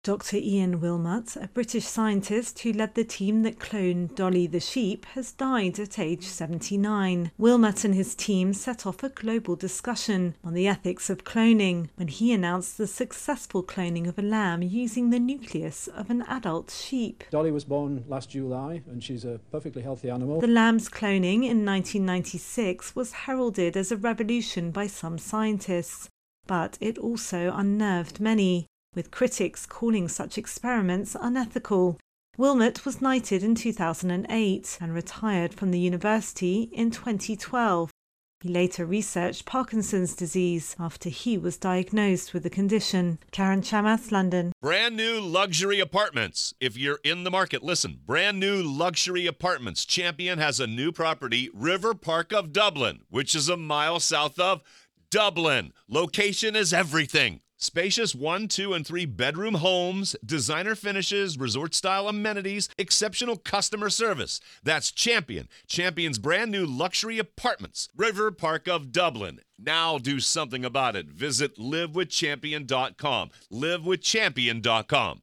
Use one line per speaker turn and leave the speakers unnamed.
Dr. Ian Wilmut, a British scientist who led the team that cloned Dolly the sheep, has died at age 79. Wilmut and his team set off a global discussion on the ethics of cloning when he announced the successful cloning of a lamb using the nucleus of an adult sheep.
Dolly was born last July and she's a perfectly healthy animal.
The lamb's cloning in 1996 was heralded as a revolution by some scientists, but it also unnerved many, with critics calling such experiments unethical. Wilmut was knighted in 2008 and retired from the university in 2012. He later researched Parkinson's disease after he was diagnosed with the condition. Karen Chamath, London.
Brand new luxury apartments. If you're in the market, listen. Brand new luxury apartments. Champion has a new property, River Park of Dublin, which is a mile south of Dublin. Location is everything. Spacious 1, 2, and 3 bedroom homes, designer finishes, resort-style amenities, exceptional customer service. That's Champion. Champion's brand new luxury apartments. River Park of Dublin. Now do something about it. Visit livewithchampion.com. livewithchampion.com.